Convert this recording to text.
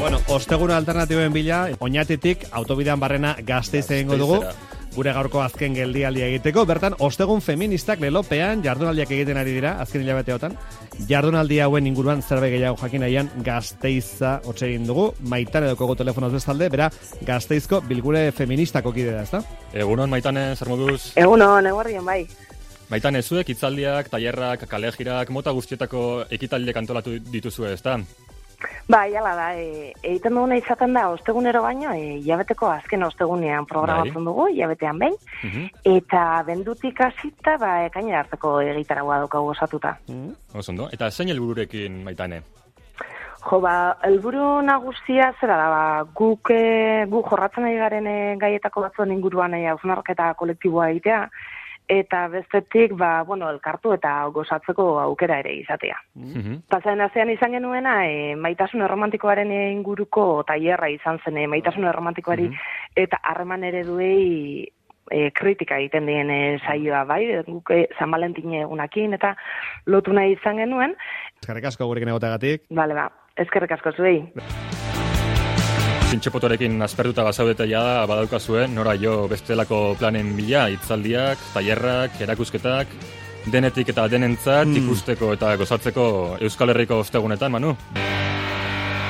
Bueno, ostegun alternatiboen bila, Oñatitik autobidean barrena Gasteiz egingo dugu. Gure gaurko azken geldialdia egiteko. Bertan, ostegun feministak lelopean jardunaldiak egiten ari dira, azken hilabeteotan. Jardunaldi hauen inguruan zerbait gehiago jakin nahian Gasteiza hotxe egin dugu. Maitane daukagu telefonoz bestalde, bera Gasteizko bilgure feministako kide da, ezta? Egunon, Maitane, zer moduz? Egunon, eguerdian bai. Maitane, zuek hitzaldiak, tailerrak, kalejirak, mota guztietako ekitaldiak antolatu dituzue, ezta? Bai, hala da, egiten duguna izaten da ostegunero baino, hilabeteko azken ostegunean programatzen dugu, hilabetean behin, eta bendutik hasita, ekainera arteko egitaragoa daukagu osatuta. Osondo, eta zein helbururekin, Maitane? Jo, helburu nagusia zera da, gu jorratzen ari garen gaietako batzuen inguruan hausnarketa kolektiboa egitea, eta bestetik, elkartu eta gozatzeko aukera ere izatea. Pasaden astean izan genuena, maitasun erromantikoaren inguruko tailerra izan zen, maitasun erromantikoari eta harreman ereduei kritika egiten dien saioa, bai, guk San Valentin egunakin eta lotu nahi izan genuen. Eskerrik asko gurekin egoteagatik. Bale, eskerrik asko zuei. Txintxepotorekin aspertuta bazaudete jada, badaukazue, nora jo bestelako planen bila, hitzaldiak, tailerrak, erakusketak, denetik eta denentzat ikusteko eta gozatzeko Euskal Herriko ostegunetan, Manu?